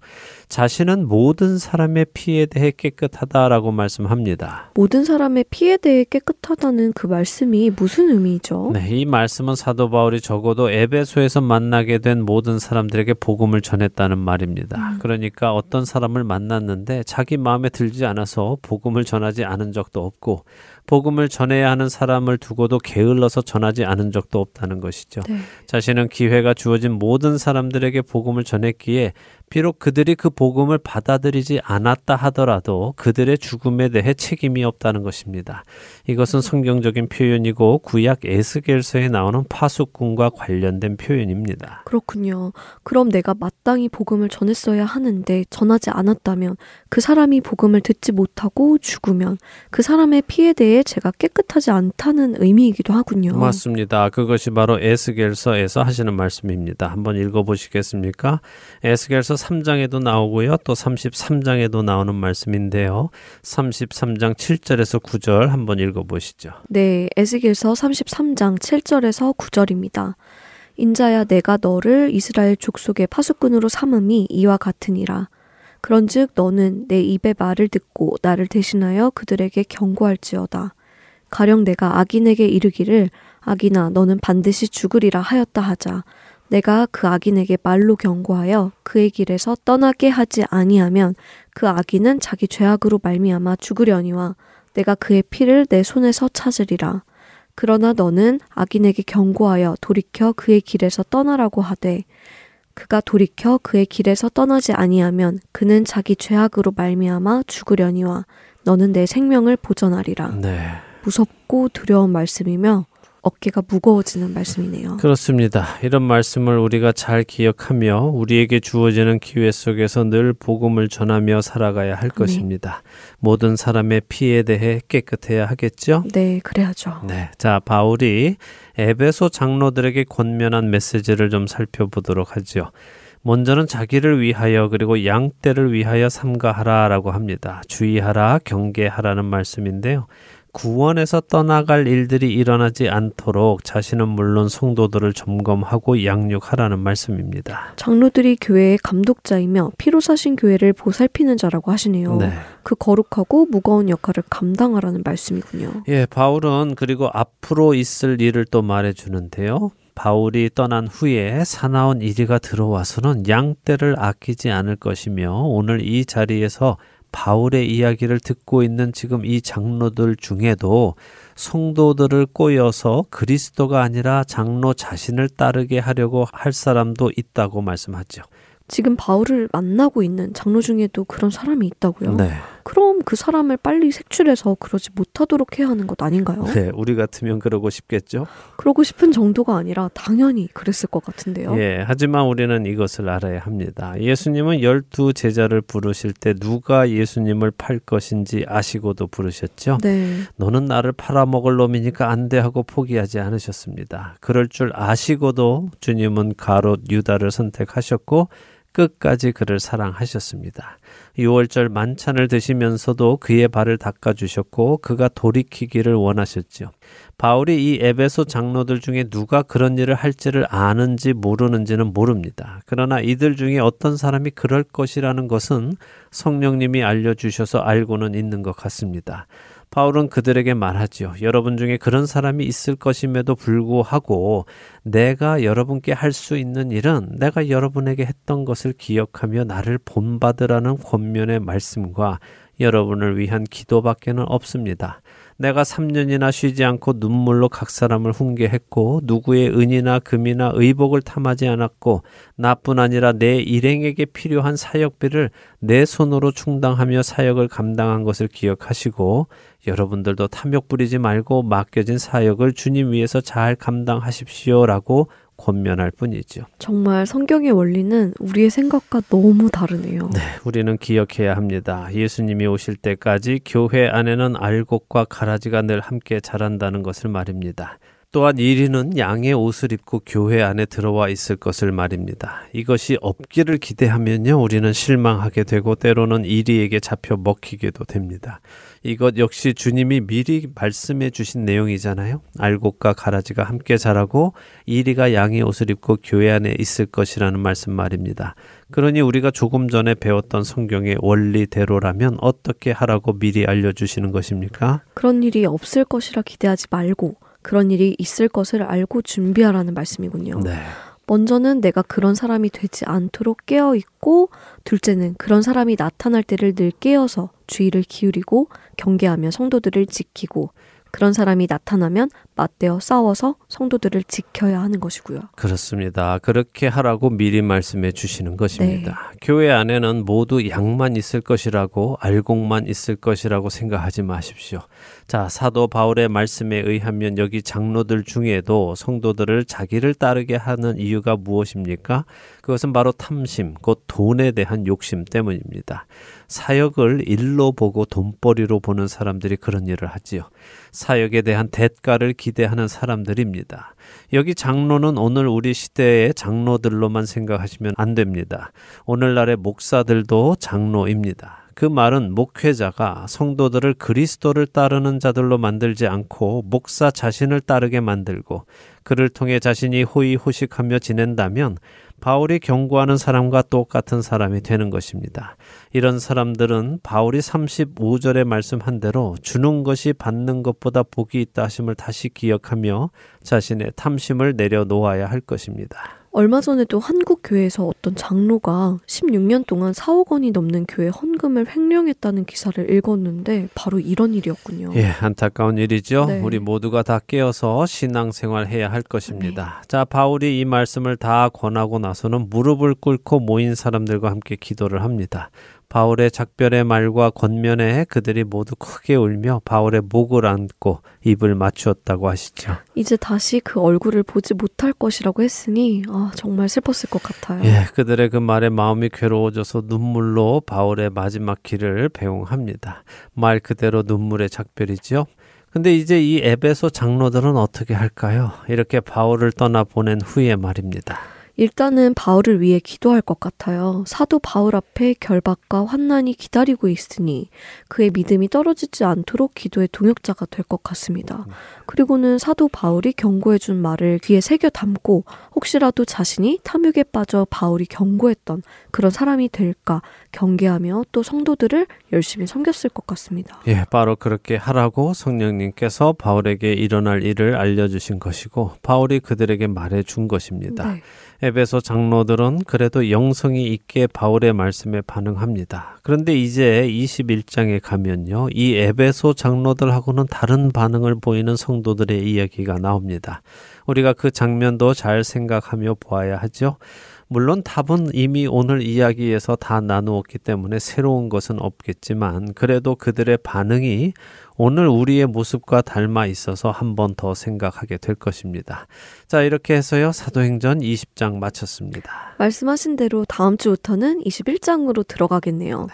자신은 모든 사람의 피에 대해 깨끗하다라고 말씀합니다. 모든 사람의 피에 대해 깨끗하다는 그 말씀이 무슨 의미죠? 네, 이 말씀은 사도 바울이 적어도 에베소에서 만나게 된 모든 사람들에게 복음을 전했다는 말입니다. 음. 그러니까 어떤 사람을 만났는데 자기 마음에 들지 않아서 복음을 전하지 않은 적도 없고 복음을 전해야 하는 사람을 두고도 게을러서 전하지 않은 적도 없다는 것이죠. 네. 자신은 기회가 주어진 모든 사람들에게 복음을 전했기에 비록 그들이 그 복음을 받아들이지 않았다 하더라도 그들의 죽음에 대해 책임이 없다는 것입니다. 이것은 성경적인 표현이고 구약 에스겔서에 나오는 파수꾼과 관련된 표현입니다. 그렇군요. 그럼 내가 마땅히 복음을 전했어야 하는데 전하지 않았다면 그 사람이 복음을 듣지 못하고 죽으면 그 사람의 피에 대해 제가 깨끗하지 않다는 의미이기도 하군요. 맞습니다. 그것이 바로 에스겔서에서 하시는 말씀입니다. 한번 읽어보시겠습니까? 에스겔서 삼 장에도 나오고요. 또 삼십삼 장에도 나오는 말씀인데요. 삼십삼 장 칠 절에서 구 절 한번 읽어보시죠. 네, 에스겔서 삼십삼 장 칠 절에서 구 절입니다. 인자야 내가 너를 이스라엘 족속의 파수꾼으로 삼음이 이와 같으니라. 그런즉 너는 내 입의 말을 듣고 나를 대신하여 그들에게 경고할지어다. 가령 내가 악인에게 이르기를 악인아 너는 반드시 죽으리라 하였다 하자. 내가 그 악인에게 말로 경고하여 그의 길에서 떠나게 하지 아니하면 그 악인은 자기 죄악으로 말미암아 죽으려니와 내가 그의 피를 내 손에서 찾으리라. 그러나 너는 악인에게 경고하여 돌이켜 그의 길에서 떠나라고 하되 그가 돌이켜 그의 길에서 떠나지 아니하면 그는 자기 죄악으로 말미암아 죽으려니와 너는 내 생명을 보전하리라. 네. 무섭고 두려운 말씀이며 어깨가 무거워지는 말씀이네요. 그렇습니다. 이런 말씀을 우리가 잘 기억하며 우리에게 주어지는 기회 속에서 늘 복음을 전하며 살아가야 할 네. 것입니다. 모든 사람의 피에 대해 깨끗해야 하겠죠? 네, 그래야죠. 네, 자, 바울이 에베소 장로들에게 권면한 메시지를 좀 살펴보도록 하죠. 먼저는 자기를 위하여 그리고 양떼를 위하여 삼가하라라고 합니다. 주의하라, 경계하라는 말씀인데요. 구원에서 떠나갈 일들이 일어나지 않도록 자신은 물론 성도들을 점검하고 양육하라는 말씀입니다. 장로들이 교회의 감독자이며 피로 사신 교회를 보살피는 자라고 하시네요. 네. 그 거룩하고 무거운 역할을 감당하라는 말씀이군요. 예, 바울은 그리고 앞으로 있을 일을 또 말해주는데요. 바울이 떠난 후에 사나운 이리가 들어와서는 양떼를 아끼지 않을 것이며 오늘 이 자리에서 바울의 이야기를 듣고 있는 지금 이 장로들 중에도 성도들을 꼬여서 그리스도가 아니라 장로 자신을 따르게 하려고 할 사람도 있다고 말씀하죠. 지금 바울을 만나고 있는 장로 중에도 그런 사람이 있다고요? 네. 그럼 그 사람을 빨리 색출해서 그러지 못하도록 해야 하는 것 아닌가요? 네, 우리 같으면 그러고 싶겠죠? 그러고 싶은 정도가 아니라 당연히 그랬을 것 같은데요. 예, 하지만 우리는 이것을 알아야 합니다. 예수님은 열두 제자를 부르실 때 누가 예수님을 팔 것인지 아시고도 부르셨죠? 네. 너는 나를 팔아먹을 놈이니까 안 돼 하고 포기하지 않으셨습니다. 그럴 줄 아시고도 주님은 가롯 유다를 선택하셨고 끝까지 그를 사랑하셨습니다. 유월절 만찬을 드시면서도 그의 발을 닦아주셨고 그가 돌이키기를 원하셨죠. 바울이 이 에베소 장로들 중에 누가 그런 일을 할지를 아는지 모르는지는 모릅니다. 그러나 이들 중에 어떤 사람이 그럴 것이라는 것은 성령님이 알려주셔서 알고는 있는 것 같습니다. 바울은 그들에게 말하지요. 여러분 중에 그런 사람이 있을 것임에도 불구하고 내가 여러분께 할 수 있는 일은 내가 여러분에게 했던 것을 기억하며 나를 본받으라는 권면의 말씀과 여러분을 위한 기도밖에는 없습니다. 내가 삼 년이나 쉬지 않고 눈물로 각 사람을 훈계했고 누구의 은이나 금이나 의복을 탐하지 않았고 나뿐 아니라 내 일행에게 필요한 사역비를 내 손으로 충당하며 사역을 감당한 것을 기억하시고 여러분들도 탐욕 부리지 말고 맡겨진 사역을 주님 위해서 잘 감당하십시오라고 권면할 뿐이죠. 정말 성경의 원리는 우리의 생각과 너무 다르네요. 네, 우리는 기억해야 합니다. 예수님이 오실 때까지 교회 안에는 알곡과 가라지가 늘 함께 자란다는 것을 말입니다. 또한 이리는 양의 옷을 입고 교회 안에 들어와 있을 것을 말입니다. 이것이 없기를 기대하면요, 우리는 실망하게 되고 때로는 이리에게 잡혀 먹히게도 됩니다. 이것 역시 주님이 미리 말씀해 주신 내용이잖아요. 알곡과 가라지가 함께 자라고 이리가 양의 옷을 입고 교회 안에 있을 것이라는 말씀 말입니다. 그러니 우리가 조금 전에 배웠던 성경의 원리대로라면 어떻게 하라고 미리 알려주시는 것입니까? 그런 일이 없을 것이라 기대하지 말고 그런 일이 있을 것을 알고 준비하라는 말씀이군요. 네. 먼저는 내가 그런 사람이 되지 않도록 깨어있고, 둘째는 그런 사람이 나타날 때를 늘 깨어서 주의를 기울이고 경계하며 성도들을 지키고, 그런 사람이 나타나면 맞대어 싸워서 성도들을 지켜야 하는 것이고요. 그렇습니다. 그렇게 하라고 미리 말씀해 주시는 것입니다. 네. 교회 안에는 모두 양만 있을 것이라고 알곡만 있을 것이라고 생각하지 마십시오. 자, 사도 바울의 말씀에 의하면 여기 장로들 중에도 성도들을 자기를 따르게 하는 이유가 무엇입니까? 그것은 바로 탐심, 곧 돈에 대한 욕심 때문입니다. 사역을 일로 보고 돈벌이로 보는 사람들이 그런 일을 하지요. 사역에 대한 대가를 기대하는 사람들입니다. 여기 장로는 오늘 우리 시대의 장로들로만 생각하시면 안 됩니다. 오늘날의 목사들도 장로입니다. 그 말은 목회자가 성도들을 그리스도를 따르는 자들로 만들지 않고 목사 자신을 따르게 만들고 그를 통해 자신이 호의호식하며 지낸다면 바울이 경고하는 사람과 똑같은 사람이 되는 것입니다. 이런 사람들은 바울이 삼십오 절에 말씀한 대로 주는 것이 받는 것보다 복이 있다 하심을 다시 기억하며 자신의 탐심을 내려놓아야 할 것입니다. 얼마 전에도 한국 교회에서 어떤 장로가 십육 년 동안 사억 원이 넘는 교회 헌금을 횡령했다는 기사를 읽었는데 바로 이런 일이었군요. 예, 안타까운 일이죠. 네. 우리 모두가 다 깨어서 신앙생활 해야 할 것입니다. 네. 자, 바울이 이 말씀을 다 권하고 나서는 무릎을 꿇고 모인 사람들과 함께 기도를 합니다. 바울의 작별의 말과 권면에 그들이 모두 크게 울며 바울의 목을 안고 입을 맞추었다고 하시죠. 이제 다시 그 얼굴을 보지 못할 것이라고 했으니 아, 정말 슬펐을 것 같아요. 예, 그들의 그 말에 마음이 괴로워져서 눈물로 바울의 마지막 길을 배웅합니다. 말 그대로 눈물의 작별이지요. 근데 이제 이 에베소 장로들은 어떻게 할까요? 이렇게 바울을 떠나보낸 후에 말입니다. 일단은 바울을 위해 기도할 것 같아요. 사도 바울 앞에 결박과 환난이 기다리고 있으니 그의 믿음이 떨어지지 않도록 기도의 동역자가 될 것 같습니다. 그리고는 사도 바울이 경고해준 말을 귀에 새겨 담고 혹시라도 자신이 탐욕에 빠져 바울이 경고했던 그런 사람이 될까 경계하며 또 성도들을 열심히 섬겼을 것 같습니다. 예, 바로 그렇게 하라고 성령님께서 바울에게 일어날 일을 알려주신 것이고 바울이 그들에게 말해준 것입니다. 네. 에베소 장로들은 그래도 영성이 있게 바울의 말씀에 반응합니다. 그런데 이제 이십일 장에 가면요. 이 에베소 장로들하고는 다른 반응을 보이는 성도들의 이야기가 나옵니다. 우리가 그 장면도 잘 생각하며 보아야 하죠. 물론 답은 이미 오늘 이야기에서 다 나누었기 때문에 새로운 것은 없겠지만 그래도 그들의 반응이 오늘 우리의 모습과 닮아 있어서 한 번 더 생각하게 될 것입니다. 자, 이렇게 해서요. 사도행전 이십 장 마쳤습니다. 말씀하신 대로 다음 주부터는 이십일 장으로 들어가겠네요.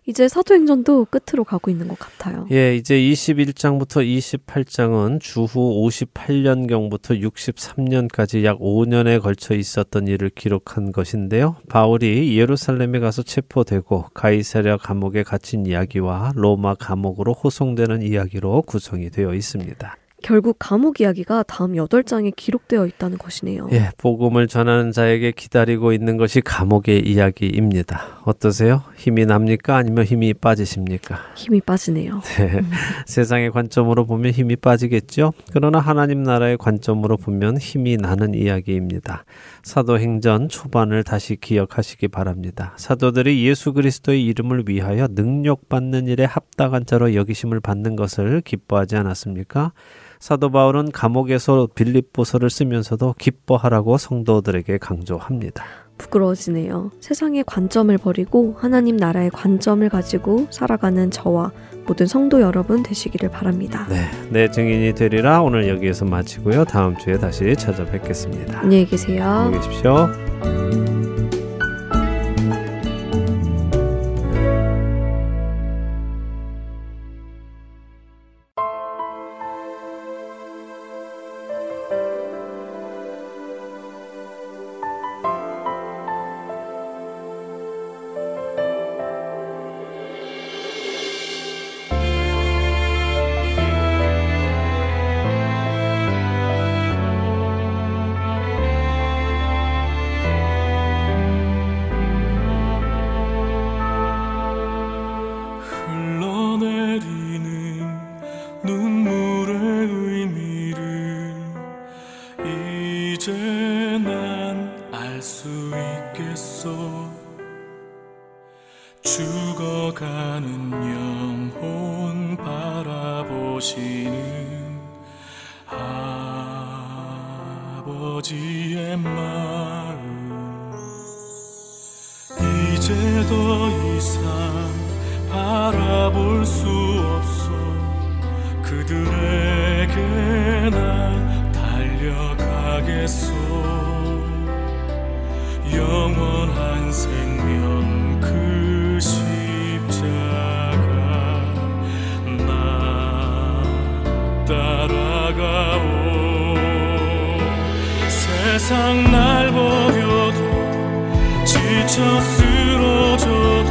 이제 사도행전도 끝으로 가고 있는 것 같아요. 예, 이제 이십일 장부터 이십팔 장은 주후 오십팔 년경부터 육십삼 년까지 약 오 년에 걸쳐 있었던 일을 기록한 것인데요. 바울이 예루살렘에 가서 체포되고 가이사랴 감옥에 갇힌 이야기와 로마 감옥으로 호송되는 이야기로 구성이 되어 있습니다. 결국 감옥 이야기가 다음 여덟 장에 기록되어 있다는 것이네요. 예, 복음을 전하는 자에게 기다리고 있는 것이 감옥의 이야기입니다. 어떠세요? 힘이 납니까? 아니면 힘이 빠지십니까? 힘이 빠지네요. 네, 음. 세상의 관점으로 보면 힘이 빠지겠죠? 그러나 하나님 나라의 관점으로 보면 힘이 나는 이야기입니다. 사도행전 초반을 다시 기억하시기 바랍니다. 사도들이 예수 그리스도의 이름을 위하여 능력받는 일에 합당한 자로 여기심을 받는 것을 기뻐하지 않았습니까? 사도 바울은 감옥에서 빌립보서를 쓰면서도 기뻐하라고 성도들에게 강조합니다. 부끄러워지네요. 세상의 관점을 버리고 하나님 나라의 관점을 가지고 살아가는 저와 모든 성도 여러분 되시기를 바랍니다. 네, 내 증인이 되리라. 오늘 여기에서 마치고요. 다음 주에 다시 찾아뵙겠습니다. 안녕히 계세요. 안녕히 계십시오. 세상 날 버려도 지쳐 쓰러져도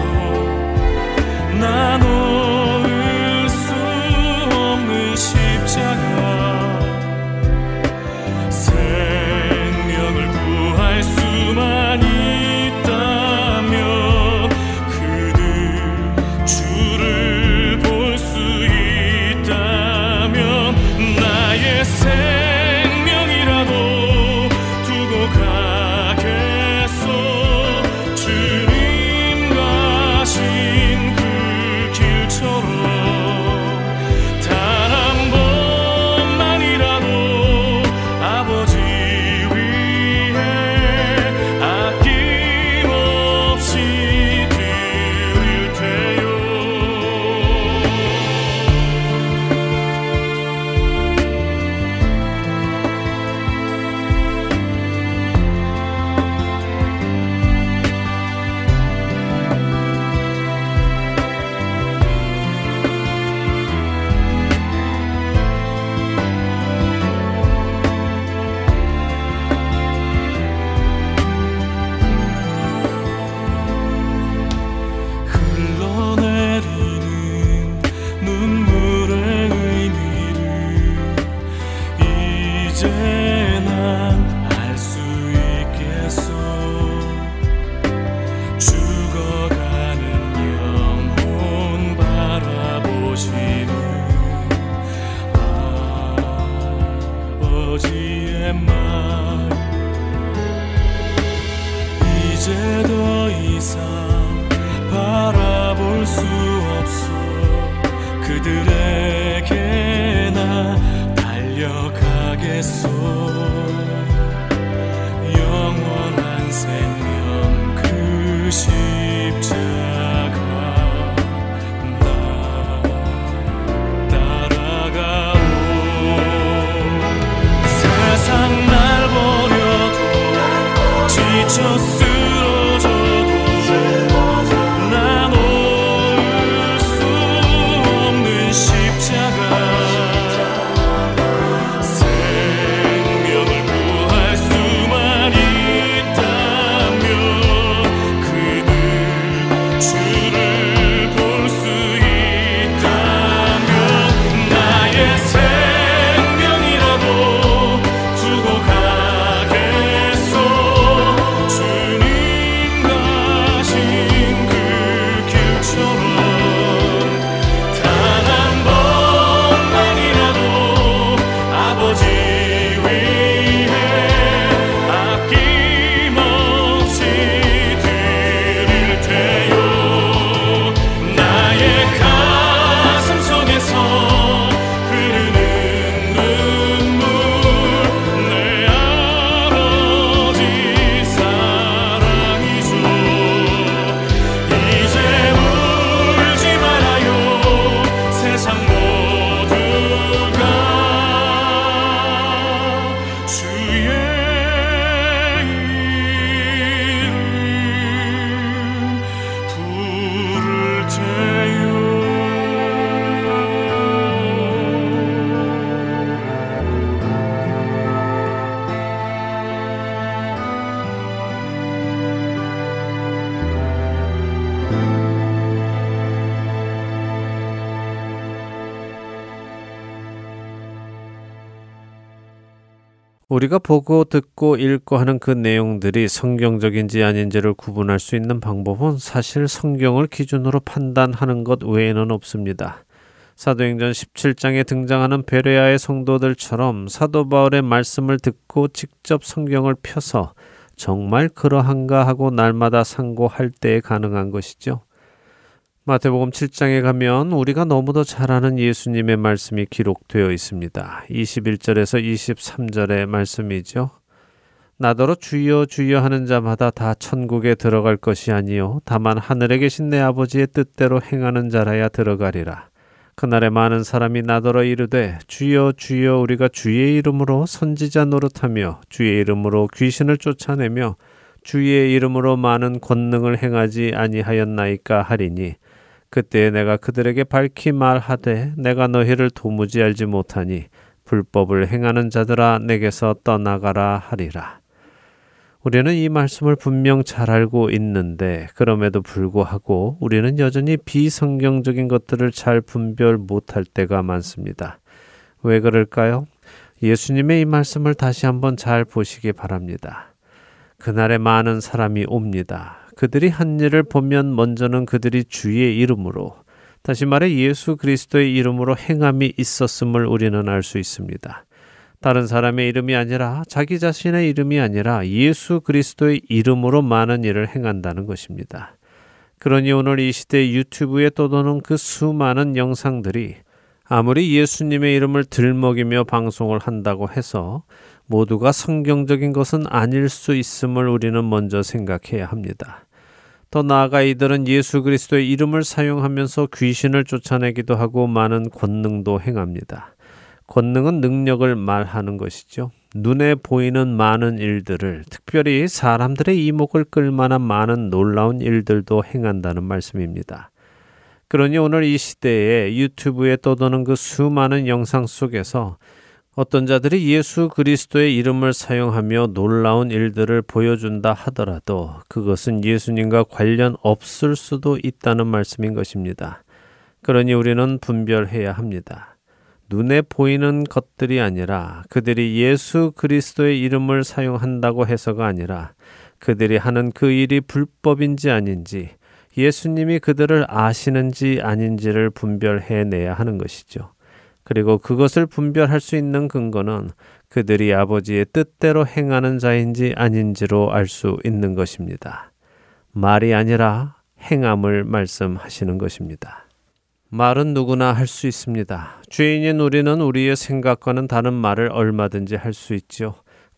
나 놓을 수 없는 십자가 생명을 구할 수만 있다면 그들 주를 볼 수 있다면 나의 생명이라도 지쳐 쓰러져도 나 놓을 우리가 보고 듣고 읽고 하는 그 내용들이 성경적인지 아닌지를 구분할 수 있는 방법은 사실 성경을 기준으로 판단하는 것 외에는 없습니다. 사도행전 십칠 장에 등장하는 베레아의 성도들처럼 사도 바울의 말씀을 듣고 직접 성경을 펴서 정말 그러한가 하고 날마다 상고할 때에 가능한 것이죠. 마태복음 칠 장에 가면 우리가 너무도 잘 아는 예수님의 말씀이 기록되어 있습니다. 이십일 절에서 이십삼 절의 말씀이죠. 나더러 주여 주여 하는 자마다 다 천국에 들어갈 것이 아니요 다만 하늘에 계신 내 아버지의 뜻대로 행하는 자라야 들어가리라. 그날에 많은 사람이 나더러 이르되 주여 주여 우리가 주의 이름으로 선지자 노릇하며 주의 이름으로 귀신을 쫓아내며 주의 이름으로 많은 권능을 행하지 아니하였나이까 하리니 그때에 내가 그들에게 밝히 말하되 내가 너희를 도무지 알지 못하니 불법을 행하는 자들아 내게서 떠나가라 하리라. 우리는 이 말씀을 분명 잘 알고 있는데 그럼에도 불구하고 우리는 여전히 비성경적인 것들을 잘 분별 못할 때가 많습니다. 왜 그럴까요? 예수님의 이 말씀을 다시 한번 잘 보시기 바랍니다. 그날에 많은 사람이 옵니다. 그들이 한 일을 보면 먼저는 그들이 주의 이름으로, 다시 말해 예수 그리스도의 이름으로 행함이 있었음을 우리는 알 수 있습니다. 다른 사람의 이름이 아니라 자기 자신의 이름이 아니라 예수 그리스도의 이름으로 많은 일을 행한다는 것입니다. 그러니 오늘 이 시대 유튜브에 떠도는 그 수많은 영상들이 아무리 예수님의 이름을 들먹이며 방송을 한다고 해서 모두가 성경적인 것은 아닐 수 있음을 우리는 먼저 생각해야 합니다. 더 나아가 이들은 예수 그리스도의 이름을 사용하면서 귀신을 쫓아내기도 하고 많은 권능도 행합니다. 권능은 능력을 말하는 것이죠. 눈에 보이는 많은 일들을, 특별히 사람들의 이목을 끌만한 많은 놀라운 일들도 행한다는 말씀입니다. 그러니 오늘 이 시대에 유튜브에 떠도는 그 수많은 영상 속에서 어떤 자들이 예수 그리스도의 이름을 사용하며 놀라운 일들을 보여준다 하더라도 그것은 예수님과 관련 없을 수도 있다는 말씀인 것입니다. 그러니 우리는 분별해야 합니다. 눈에 보이는 것들이 아니라 그들이 예수 그리스도의 이름을 사용한다고 해서가 아니라 그들이 하는 그 일이 불법인지 아닌지 예수님이 그들을 아시는지 아닌지를 분별해내야 하는 것이죠. 그리고 그것을 분별할 수 있는 근거는 그들이 아버지의 뜻대로 행하는 자인지 아닌지로 알 수 있는 것입니다. 말이 아니라 행함을 말씀하시는 것입니다. 말은 누구나 할 수 있습니다. 죄인인 우리는 우리의 생각과는 다른 말을 얼마든지 할 수 있죠.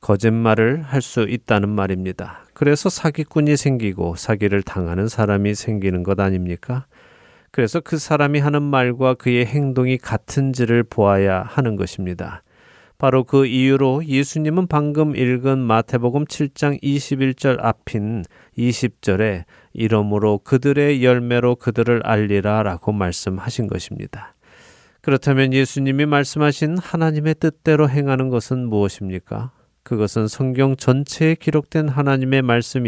거짓말을 할 수 있다는 말입니다. 그래서 사기꾼이 생기고 사기를 당하는 사람이 생기는 것 아닙니까? 그래서 그 사람이 하는 말과 그의 행동이 같은지를 보아야 하는 것입니다. 바로 그 이유로 예수님은 방금 읽은 마태복음 칠 장 이십일 절 앞인 이십 절에 이러므로 그들의 열매로 그들을 알리라 라고 말씀하신 것입니다. 그렇다면 예수님이 말씀하신 하나님의 뜻대로 행하는 것은 무엇입니까? 그것은 성경 전체에 기록된 하나님의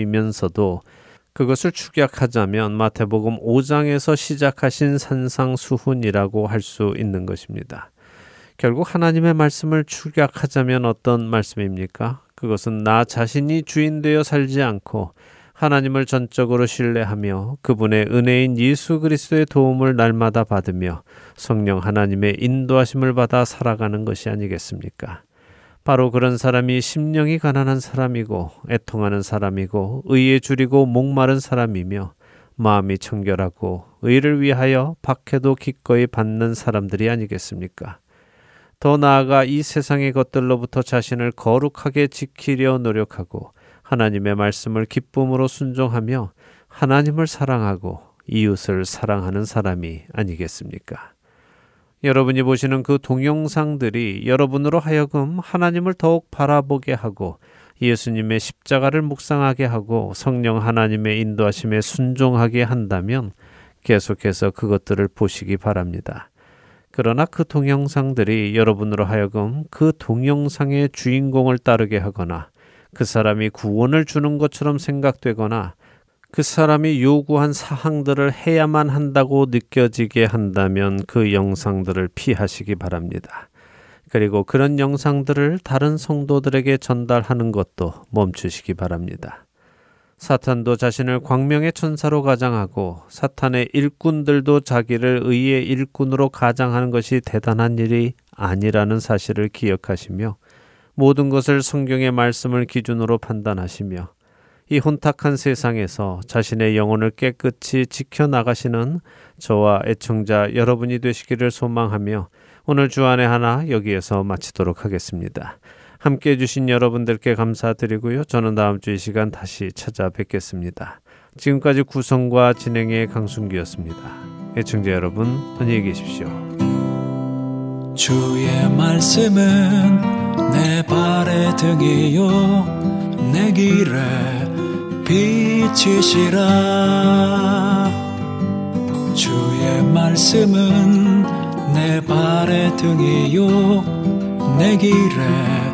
말씀이면서도 그것을 축약하자면 마태복음 오 장에서 시작하신 산상수훈이라고 할 수 있는 것입니다. 결국 하나님의 말씀을 축약하자면 어떤 말씀입니까? 그것은 나 자신이 주인 되어 살지 않고 하나님을 전적으로 신뢰하며 그분의 은혜인 예수 그리스도의 도움을 날마다 받으며 성령 하나님의 인도하심을 받아 살아가는 것이 아니겠습니까? 바로 그런 사람이 심령이 가난한 사람이고 애통하는 사람이고 의에 줄이고 목마른 사람이며 마음이 청결하고 의를 위하여 박해도 기꺼이 받는 사람들이 아니겠습니까? 더 나아가 이 세상의 것들로부터 자신을 거룩하게 지키려 노력하고 하나님의 말씀을 기쁨으로 순종하며 하나님을 사랑하고 이웃을 사랑하는 사람이 아니겠습니까? 여러분이 보시는 그 동영상들이 여러분으로 하여금 하나님을 더욱 바라보게 하고 예수님의 십자가를 묵상하게 하고 성령 하나님의 인도하심에 순종하게 한다면 계속해서 그것들을 보시기 바랍니다. 그러나 그 동영상들이 여러분으로 하여금 그 동영상의 주인공을 따르게 하거나 그 사람이 구원을 주는 것처럼 생각되거나 그 사람이 요구한 사항들을 해야만 한다고 느껴지게 한다면 그 영상들을 피하시기 바랍니다. 그리고 그런 영상들을 다른 성도들에게 전달하는 것도 멈추시기 바랍니다. 사탄도 자신을 광명의 천사로 가장하고 사탄의 일꾼들도 자기를 의의 일꾼으로 가장하는 것이 대단한 일이 아니라는 사실을 기억하시며 모든 것을 성경의 말씀을 기준으로 판단하시며 이 혼탁한 세상에서 자신의 영혼을 깨끗이 지켜나가시는 저와 애청자 여러분이 되시기를 소망하며 오늘 주안의 하나 여기에서 마치도록 하겠습니다. 함께해 주신 여러분들께 감사드리고요. 저는 다음 주 이 시간 다시 찾아뵙겠습니다. 지금까지 구성과 진행의 강순기였습니다. 애청자 여러분 안녕히 계십시오. 주의 말씀은 내 발의 등이요 내 길에 빛이시라. 주의 말씀은 내 발의 등이요 내 길에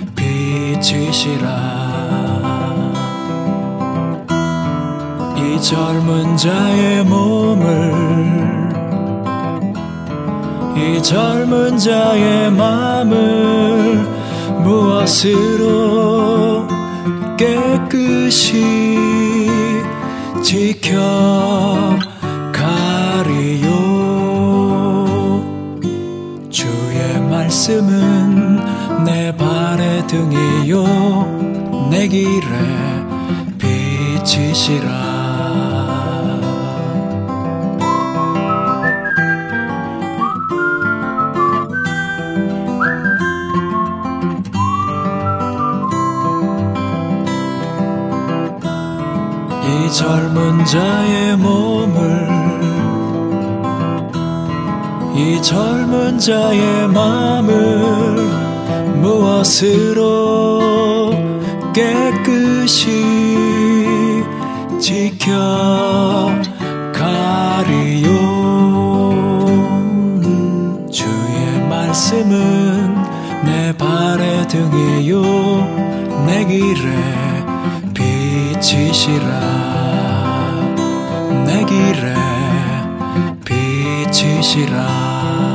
빛이시라. 이 젊은 자의 몸을 이 젊은 자의 마음을 무엇으로 깨끗이 지켜가리요. 주의 말씀은 내 발의 등이요 내 길에 빛이시라. 이 젊은 자의 몸을 이 젊은 자의 마음을 무엇으로 깨끗이 지켜가리요. 주의 말씀은 내 발의 등이요 내 길에 빛이시라. 내 길에 빛이시라.